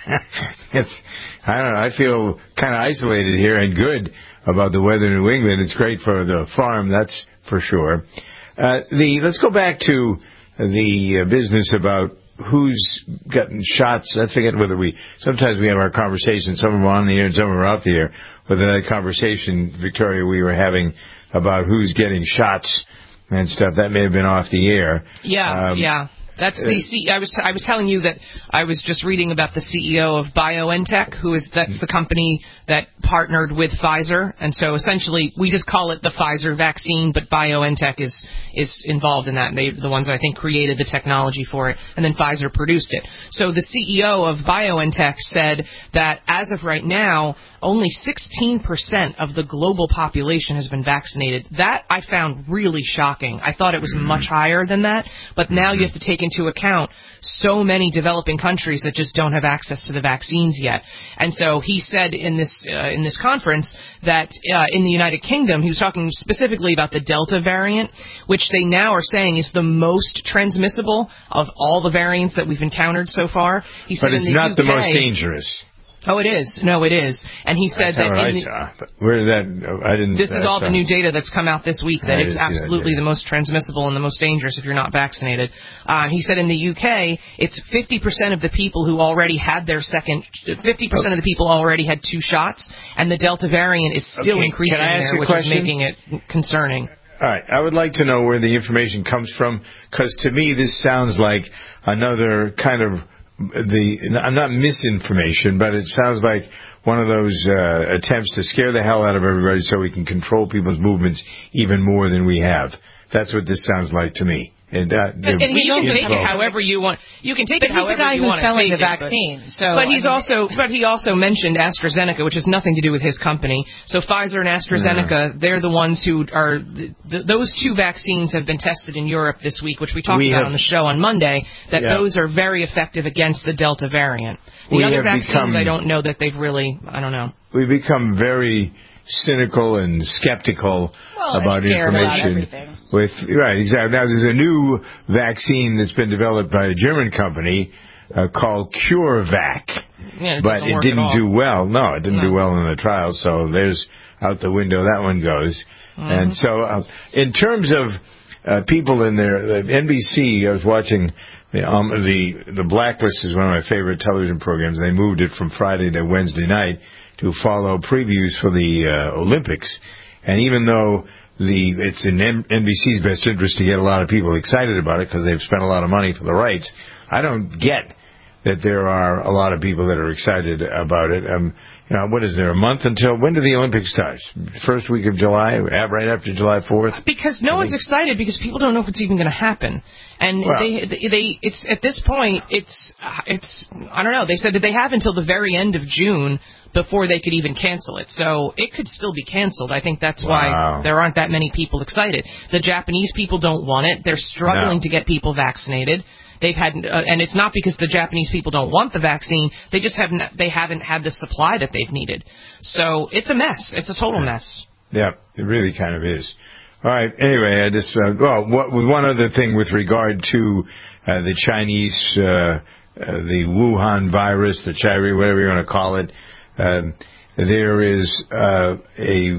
I don't know. I feel kind of isolated here and good about the weather in New England. It's great for the farm, that's for sure. Uh, the let's go back to the uh, business about who's gotten shots. I forget whether we, sometimes we have our conversation, some of them are on the air and some of them are off the air, whether that conversation, Victoria, we were having about who's getting shots and stuff, that may have been off the air. Yeah, um, yeah. That's the C- I was t- I was telling you that I was just reading about the C E O of BioNTech, who is that's the company that partnered with Pfizer, and so essentially we just call it the Pfizer vaccine, but BioNTech is is involved in that. And they the ones I think created the technology for it, and then Pfizer produced it. So the C E O of BioNTech said that as of right now, only sixteen percent of the global population has been vaccinated. That I found really shocking. I thought it was much higher than that, but now you have to take into account so many developing countries that just don't have access to the vaccines yet. And so he said in this uh, in this conference that uh, in the United Kingdom, he was talking specifically about the Delta variant, which they now are saying is the most transmissible of all the variants that we've encountered so far. He said but it's in the not U K, the most dangerous. Oh, it is. No, it is. And he said that's that. What in I the, saw. But where did that? I didn't. This is all saw. the new data that's come out this week that I it's absolutely that the most transmissible and the most dangerous if you're not vaccinated. Uh, he said in the U K, it's fifty percent of the people who already had their second, fifty percent of the people already had two shots, and the Delta variant is still okay. increasing there, which question? is making it concerning. All right. I would like to know where the information comes from, because to me this sounds like another kind of the. I'm not misinformation, but it sounds like one of those uh, attempts to scare the hell out of everybody so we can control people's movements even more than we have. That's what this sounds like to me. And, uh, and, and you can take it however you want. You can take but it however you want to take the it. Vaccine, but, so, but he's I mean, also, but he also mentioned AstraZeneca, which has nothing to do with his company. So Pfizer and AstraZeneca, yeah. they're the ones who are. The, the, those two vaccines have been tested in Europe this week, which we talked we about have, on the show on Monday. That yeah. those are very effective against the Delta variant. The we other vaccines, become, I don't know that they've really. I don't know. We've become very cynical and skeptical well, about and information. About with right, exactly. Now there's a new vaccine that's been developed by a German company uh, called CureVac, yeah, it but it didn't do well. No, it didn't no. do well in the trials. So there's out the window that one goes. Mm-hmm. And so, uh, in terms of uh, people in there, the N B C, I was watching. The, um, the the Blacklist is one of my favorite television programs. They moved it from Friday to Wednesday night to follow previews for the uh, Olympics. And even though the it's in N B C's best interest to get a lot of people excited about it because they've spent a lot of money for the rights, I don't get that there are a lot of people that are excited about it. Um, you know, what is there, a month until, when do the Olympics start? First week of July, right after July fourth? Because no I one's think. excited because people don't know if it's even going to happen. And well, they, they, they, it's at this point, it's, it's, I don't know. They said that they have until the very end of June before they could even cancel it. So it could still be canceled. I think that's wow. why there aren't that many people excited. The Japanese people don't want it. They're struggling no. to get people vaccinated. They've had, uh, and it's not because the Japanese people don't want the vaccine. They just haven't. They haven't had the supply that they've needed. So it's a mess. It's a total yeah. mess. Yeah, it really kind of is. All right. Anyway, I just uh, well, what, one other thing with regard to uh, the Chinese, uh, uh, the Wuhan virus, the China, whatever you want to call it. Uh, there is uh, a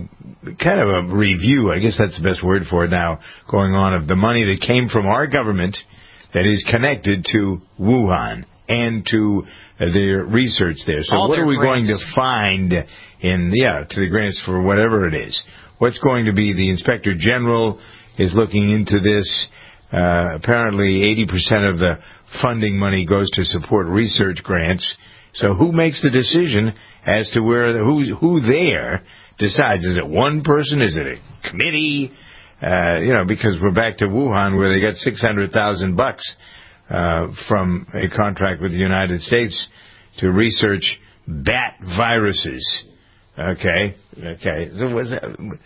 kind of a review, I guess that's the best word for it now, going on of the money that came from our government that is connected to Wuhan and to uh, their research there. So All what are we grants. going to find in, yeah, to the grants for whatever it is? What's going to be, the Inspector General is looking into this. Uh, apparently eighty percent of the funding money goes to support research grants. So who makes the decision as to where, the, who, who there decides? Is it one person? Is it a committee? Uh, you know, because we're back to Wuhan where they got six hundred thousand bucks uh, from a contract with the United States to research bat viruses. Okay, okay. So was that,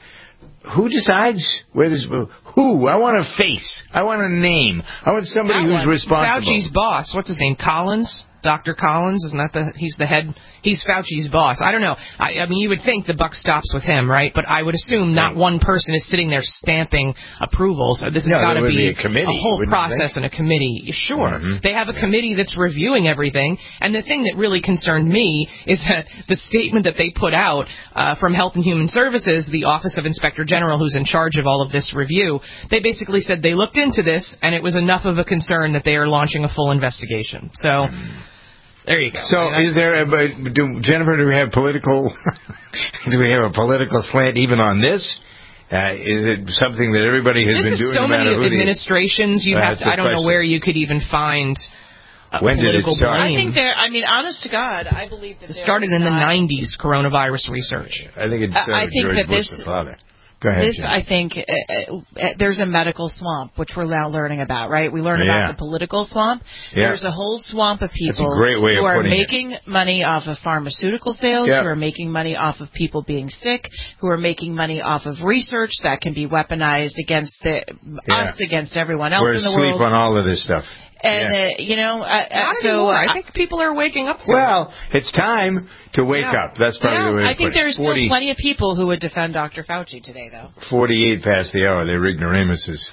who decides where this? Who? I want a face. I want a name. I want somebody That who's one. responsible. Fauci's boss. What's his name? Collins? Doctor Collins? Isn't that the, he's the head, he's Fauci's boss. I don't know. I, I mean, you would think the buck stops with him, right? But I would assume not one person is sitting there stamping approvals. This has No, got to there would be, be a committee, a whole wouldn't you process think? and a committee. Sure. Mhm. They have a committee that's reviewing everything. And the thing that really concerned me is that the statement that they put out uh, from Health and Human Services, the Office of Inspector General, who's in charge of all of this review, they basically said they looked into this and it was enough of a concern that they are launching a full investigation. So... There you go. So, I mean, is there a, do, Jennifer? Do we have political? do we have a political slant even on this? Uh, is it something that everybody has this been doing? There's so no many matter who administrations. You uh, have to. I don't question. know where you could even find a When did it political start? blame. I think there. I mean, honest to God, I believe that it started in the nineties. Coronavirus research. I think it I- started I think George that Bush, this- the father. Go ahead, This, Jen. I think, uh, uh, there's a medical swamp, which we're now learning about, right? We learn Yeah. about the political swamp. Yeah. There's a whole swamp of That's a people great way who of are putting it. making money off of pharmaceutical sales, Yeah. who are making money off of people being sick, who are making money off of research that can be weaponized against the, Yeah. us, against everyone else We're in the asleep world. on all of this stuff. And, Yeah. uh, you know, uh, uh, Not so... anymore. I uh, think people are waking up to Well, it's time to wake Yeah. up. That's probably yeah, the way to I think put it. there's forty, still plenty of people who would defend Doctor Fauci today, though. forty-eight past the hour. They're ignoramuses.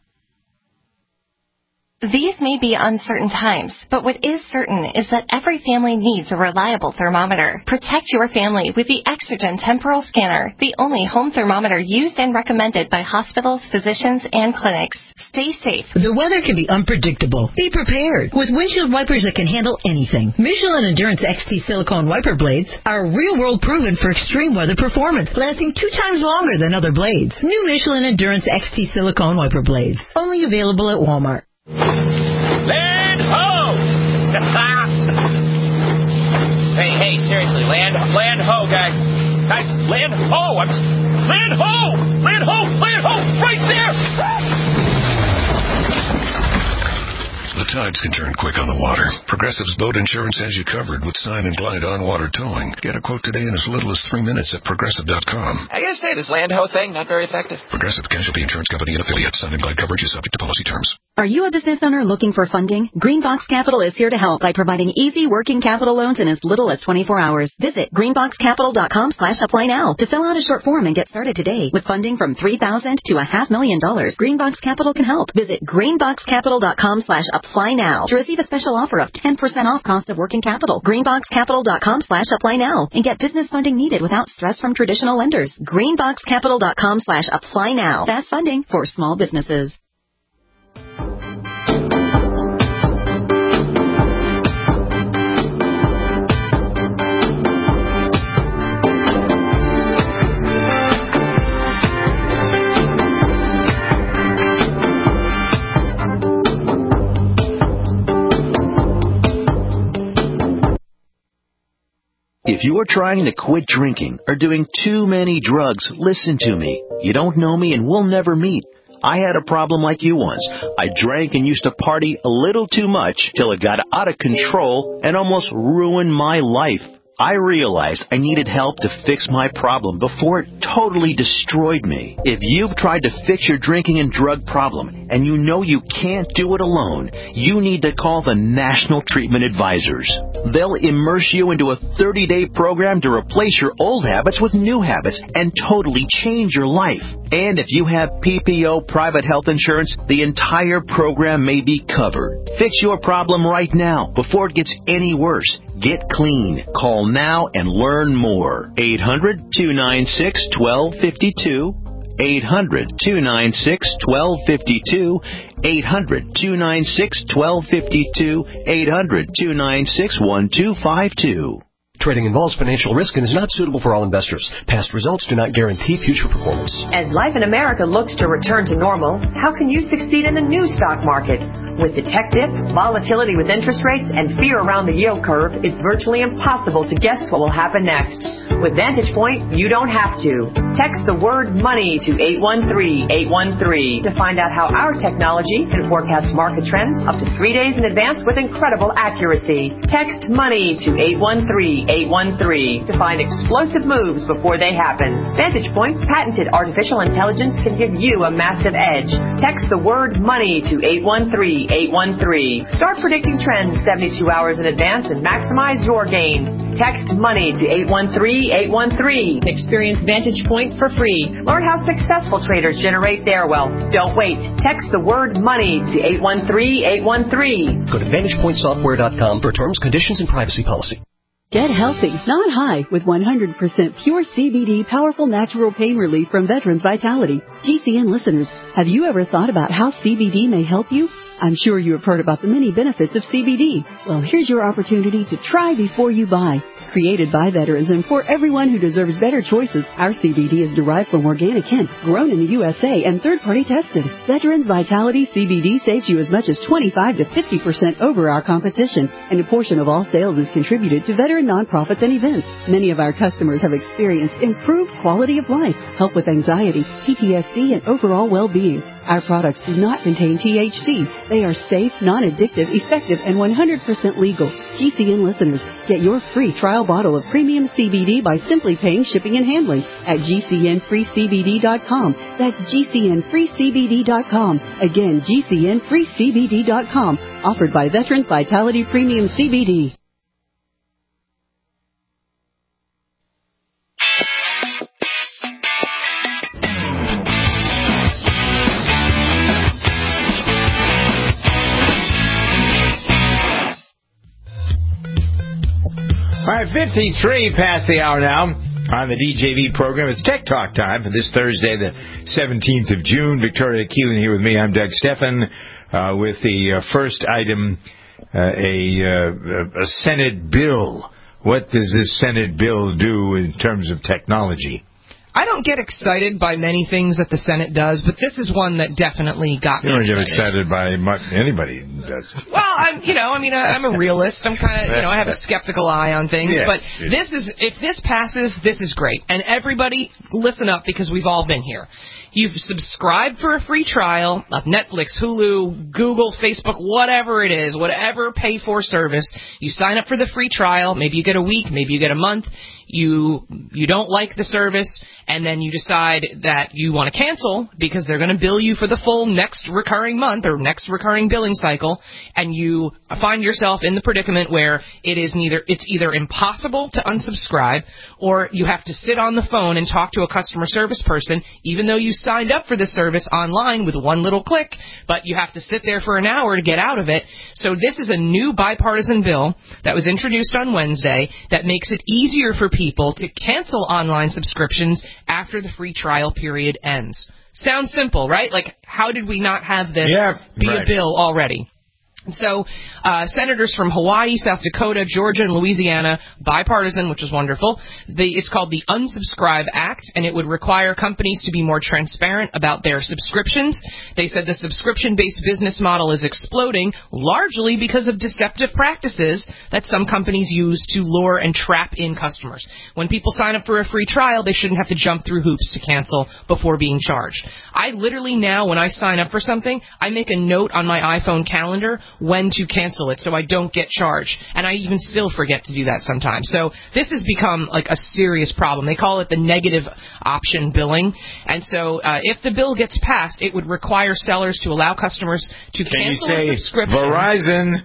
These may be uncertain times, but what is certain is that every family needs a reliable thermometer. Protect your family with the Exergen Temporal Scanner, the only home thermometer used and recommended by hospitals, physicians, and clinics. Stay safe. The weather can be unpredictable. Be prepared with windshield wipers that can handle anything. Michelin Endurance X T silicone wiper blades are real-world proven for extreme weather performance, lasting two times longer than other blades. New Michelin Endurance X T silicone wiper blades, only available at Walmart. Land ho! hey, hey, seriously, land, land ho, guys. Guys, land ho! I'm, land ho! Land ho! Land ho! Right there! The tides can turn quick on the water. Progressive's boat insurance has you covered with Sign and Glide on-water towing. Get a quote today in as little as three minutes at Progressive dot com. I gotta say, this land ho thing, not very effective. Progressive Casualty Insurance Company and affiliates. Sign and Glide coverage is subject to policy terms. Are you a business owner looking for funding? Greenbox Capital is here to help by providing easy working capital loans in as little as twenty-four hours. Visit greenbox capital dot com slash apply now to fill out a short form and get started today. With funding from three thousand dollars to a half million dollars, Greenbox Capital can help. Visit greenbox capital dot com slash apply now to receive a special offer of ten percent off cost of working capital. greenbox capital dot com slash apply now and get business funding needed without stress from traditional lenders. greenbox capital dot com slash apply now. Fast funding for small businesses. If you're trying to quit drinking or doing too many drugs, listen to me. You don't know me and we'll never meet. I had a problem like you once. I drank and used to party a little too much till it got out of control and almost ruined my life. I realized I needed help to fix my problem before it totally destroyed me. If you've tried to fix your drinking and drug problem and you know you can't do it alone, you need to call the National Treatment Advisors. They'll immerse you into a thirty-day program to replace your old habits with new habits and totally change your life. And if you have P P O private health insurance, the entire program may be covered. Fix your problem right now before it gets any worse. Get clean. Call now and learn more. eight hundred, two nine six, one two five two. eight hundred, two nine six, one two five two. eight hundred, two nine six, one two five two. eight hundred, two nine six, one two five two. Trading involves financial risk and is not suitable for all investors. Past results do not guarantee future performance. As life in America looks to return to normal, how can you succeed in the new stock market? With the tech dip, volatility with interest rates, and fear around the yield curve, it's virtually impossible to guess what will happen next. With Vantage Point, you don't have to. Text the word money to eight one three, eight one three to find out how our technology can forecast market trends up to three days in advance with incredible accuracy. Text money to eight one three, eight one three to find explosive moves before they happen. Vantage Point's patented artificial intelligence can give you a massive edge. Text the word money to eight one three, eight one three. Start predicting trends seventy-two hours in advance and maximize your gains. Text money to eight one three, eight one three. Experience Vantage Point for free. Learn how successful traders generate their wealth. Don't wait. Text the word money to eight one three, eight one three. Go to vantage point software dot com for terms, conditions, and privacy policy. Get healthy, not high, with one hundred percent pure C B D powerful natural pain relief from Veterans Vitality. G C N listeners, have you ever thought about how C B D may help you? I'm sure you have heard about the many benefits of C B D. Well, here's your opportunity to try before you buy. Created by veterans and for everyone who deserves better choices, our C B D is derived from organic hemp, grown in the U S A and third-party tested. Veterans Vitality C B D saves you as much as twenty-five to fifty percent over our competition, and a portion of all sales is contributed to veteran nonprofits and events. Many of our customers have experienced improved quality of life, help with anxiety, P T S D, and overall well-being. Our products do not contain T H C. They are safe, non-addictive, effective, and one hundred percent legal. G C N listeners, get your free trial bottle of premium C B D by simply paying shipping and handling at G C N free C B D dot com. That's G C N free C B D dot com. Again, G C N free C B D dot com. Offered by Veterans Vitality Premium C B D. All right, fifty-three past the hour now on the D J V program. It's Tech Talk time for this Thursday, the seventeenth of June. Victoria Keelan here with me. I'm Doug Stephan uh, with the uh, first item, uh, a, uh, a Senate bill. What does this Senate bill do in terms of technology? I don't get excited by many things that the Senate does, but this is one that definitely got you me don't excited. get excited by much, anybody does. Well, I'm, you know, I mean, I, I'm a realist. I'm kind of, you know, I have a skeptical eye on things. Yes, but this is, if this passes, this is great. And everybody, listen up, because we've all been here. You've subscribed for a free trial of Netflix, Hulu, Google, Facebook, whatever it is, whatever pay-for service. You sign up for the free trial. Maybe you get a week, maybe you get a month. You you don't like the service, and then you decide that you want to cancel because they're going to bill you for the full next recurring month or next recurring billing cycle, and you find yourself in the predicament where it is neither it's either impossible to unsubscribe, or you have to sit on the phone and talk to a customer service person, even though you signed up for the service online with one little click, but you have to sit there for an hour to get out of it. So this is a new bipartisan bill that was introduced on Wednesday that makes it easier for people to cancel online subscriptions after the free trial period ends. Sounds simple, right? Like, how did we not have this yeah, be right. a bill already? So, uh, senators from Hawaii, South Dakota, Georgia, and Louisiana, bipartisan, which is wonderful. The, it's called the Unsubscribe Act, and it would require companies to be more transparent about their subscriptions. They said the subscription-based business model is exploding, largely because of deceptive practices that some companies use to lure and trap in customers. When people sign up for a free trial, they shouldn't have to jump through hoops to cancel before being charged. I literally now, when I sign up for something, I make a note on my iPhone calendar when to cancel it so I don't get charged. And I even still forget to do that sometimes. So this has become like a serious problem. They call it the negative option billing. And so uh, if the bill gets passed, it would require sellers to allow customers to Can cancel you say a subscription. Verizon?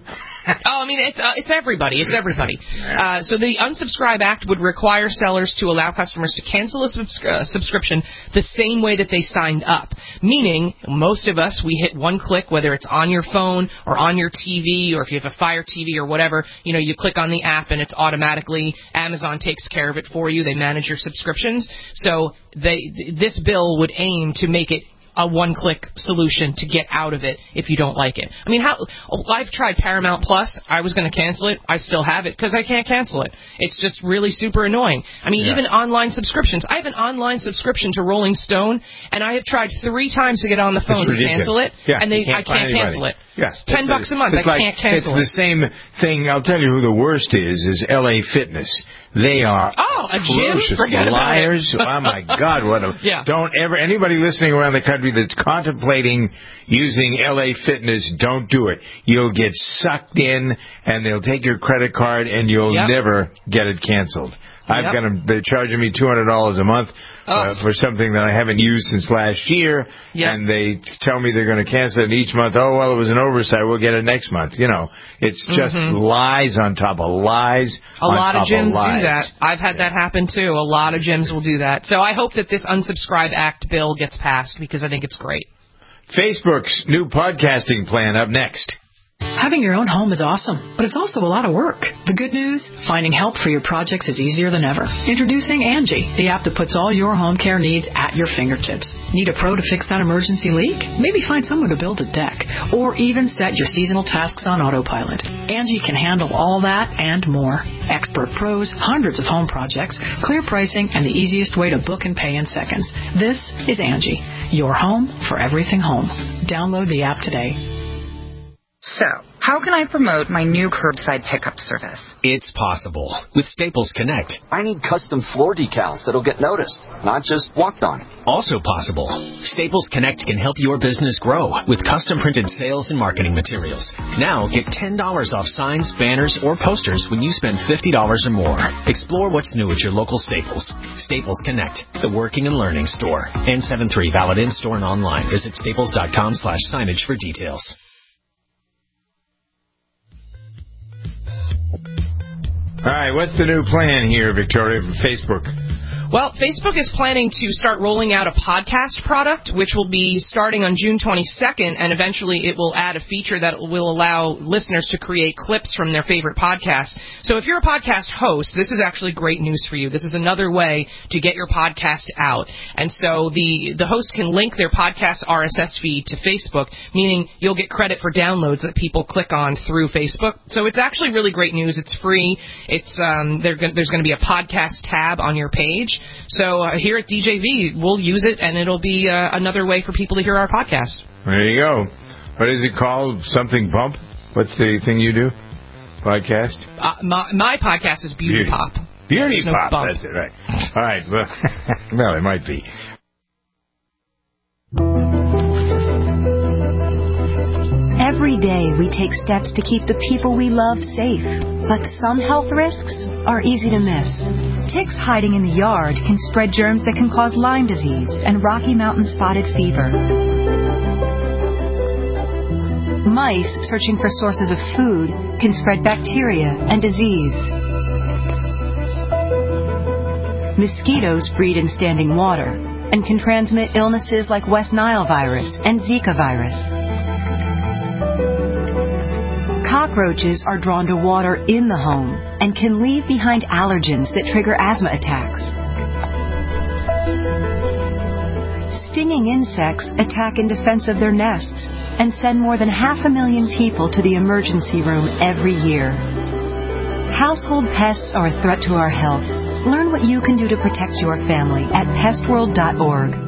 Oh, I mean, it's uh, it's everybody. It's everybody. Uh, so the Unsubscribe Act would require sellers to allow customers to cancel a subs- uh, subscription the same way that they signed up. Meaning, most of us, we hit one click, whether it's on your phone or on your T V, or if you have a Fire T V or whatever, you know, you click on the app and it's automatically, Amazon takes care of it for you. They manage your subscriptions. So they this bill would aim to make it a one-click solution to get out of it if you don't like it. I mean, how I've tried Paramount Plus. I was going to cancel it. I still have it because I can't cancel it. It's just really super annoying. I mean, yeah. even online subscriptions. I have an online subscription to Rolling Stone, and I have tried three times to get on the phone to cancel it, yeah, and they can't I can't cancel it. Yes, Ten it's bucks a, a month. I like, can't cancel it. It's the same thing. I'll tell you who the worst is, is L A Fitness. They are oh, a gym? Forget liars. Oh, my God. What a, yeah. Don't ever, anybody listening around the country that's contemplating using L A Fitness, don't do it. You'll get sucked in, and they'll take your credit card, and you'll yep. never get it canceled. I've yep. got them, they're charging me two hundred dollars a month oh. uh, for something that I haven't used since last year, yep. and they tell me they're going to cancel it each month. Oh, well, it was an oversight. We'll get it next month. You know, it's just mm-hmm. lies on top of lies. A lot of gyms of do that. I've had yeah. that happen, too. A lot of gyms will do that. So I hope that this Unsubscribe Act bill gets passed because I think it's great. Facebook's new podcasting plan up next. Having your own home is awesome, but it's also a lot of work. The good news? Finding help for your projects is easier than ever. Introducing Angie, the app that puts all your home care needs at your fingertips. Need a pro to fix that emergency leak? Maybe find someone to build a deck, or even set your seasonal tasks on autopilot. Angie can handle all that and more. Expert pros, hundreds of home projects, clear pricing, and the easiest way to book and pay in seconds. This is Angie, your home for everything home. Download the app today. So, how can I promote my new curbside pickup service? It's possible. With Staples Connect. I need custom floor decals that'll get noticed, not just walked on. Also possible. Staples Connect can help your business grow with custom printed sales and marketing materials. Now, get ten dollars off signs, banners, or posters when you spend fifty dollars or more. Explore what's new at your local Staples. Staples Connect, the working and learning store. N seventy-three, valid in-store and online. Visit staples.com slash signage for details. All right, what's the new plan here, Victoria, from Facebook? Well, Facebook is planning to start rolling out a podcast product, which will be starting on June twenty-second, and eventually it will add a feature that will allow listeners to create clips from their favorite podcasts. So if you're a podcast host, this is actually great news for you. This is another way to get your podcast out. And so the, the host can link their podcast R S S feed to Facebook, meaning you'll get credit for downloads that people click on through Facebook. So it's actually really great news. It's free. It's um, there's going to be a podcast tab on your page. So uh, here at D J V, we'll use it, and it'll be uh, another way for people to hear our podcast. There you go. What is it called? Something Bump? What's the thing you do? Podcast? Uh, my, my podcast is Beauty, Beauty. Pop. Beauty There's Pop. No That's it, right. All right. Well, well, it might be. Every day we take steps to keep the people we love safe, but some health risks are easy to miss. Ticks hiding in the yard can spread germs that can cause Lyme disease and Rocky Mountain spotted fever. Mice searching for sources of food can spread bacteria and disease. Mosquitoes breed in standing water and can transmit illnesses like West Nile virus and Zika virus. Cockroaches are drawn to water in the home and can leave behind allergens that trigger asthma attacks. Stinging insects attack in defense of their nests and send more than half a million people to the emergency room every year. Household pests are a threat to our health. Learn what you can do to protect your family at pest world dot org.